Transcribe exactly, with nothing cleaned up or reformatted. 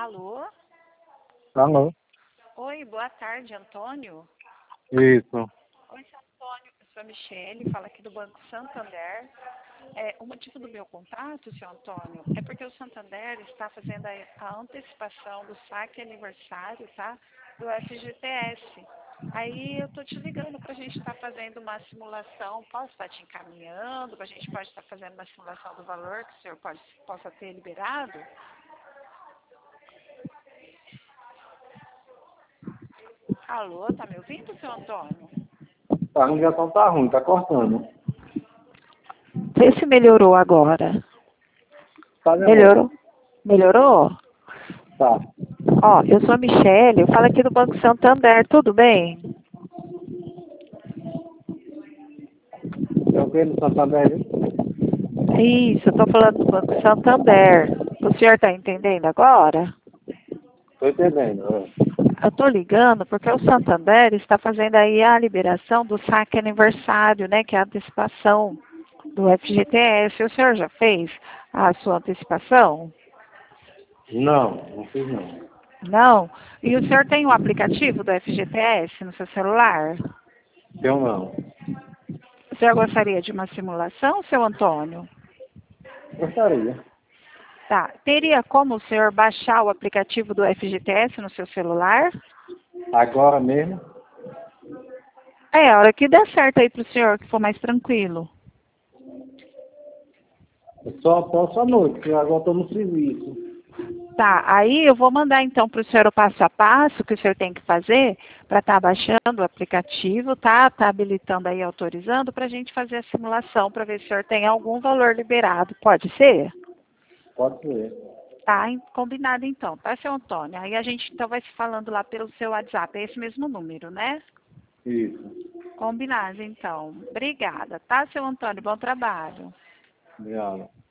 Alô? Alô? Oi, boa tarde, Antônio. Isso. Oi, seu Antônio. Eu sou a Michele, falo aqui do Banco Santander. É, o motivo do meu contato, seu Antônio, é porque o Santander está fazendo a, a antecipação do saque aniversário, tá? Do F G T S. Aí eu tô te ligando para a gente estar fazendo uma simulação. Posso estar te encaminhando? A gente pode estar fazendo uma simulação do valor que o senhor pode, possa ter liberado? Alô, tá me ouvindo, seu Antônio? A ligação tá ruim, tá cortando. Vê se melhorou agora. Tá demorando. Melhorou? Melhorou? Tá. Ó, eu sou a Michele, eu falo aqui do Banco Santander, tudo bem? É o que no Santander? Isso, eu tô falando do Banco Santander. O senhor tá entendendo agora? Tô entendendo. é. Eu tô ligando porque o Santander está fazendo aí a liberação do saque aniversário, né? Que é a antecipação do F G T S. O senhor já fez a sua antecipação? Não, não fiz não. Não? E o senhor tem o aplicativo do F G T S no seu celular? Eu não. O senhor gostaria de uma simulação, seu Antônio? Gostaria. Tá. Teria como o senhor baixar o aplicativo do F G T S no seu celular? Agora mesmo? É, a hora que der certo aí pro senhor, que for mais tranquilo. Eu só posso à noite, porque agora eu tô no serviço. Tá, aí eu vou mandar então para o senhor o passo a passo que o senhor tem que fazer para estar baixando o aplicativo, tá? Tá habilitando aí, autorizando para a gente fazer a simulação para ver se o senhor tem algum valor liberado. Pode ser? Pode ser. Tá, em- combinado então, tá, seu Antônio? Aí a gente então vai se falando lá pelo seu WhatsApp, é esse mesmo número, né? Isso. Combinado então. Obrigada, tá, seu Antônio? Bom trabalho. Obrigado.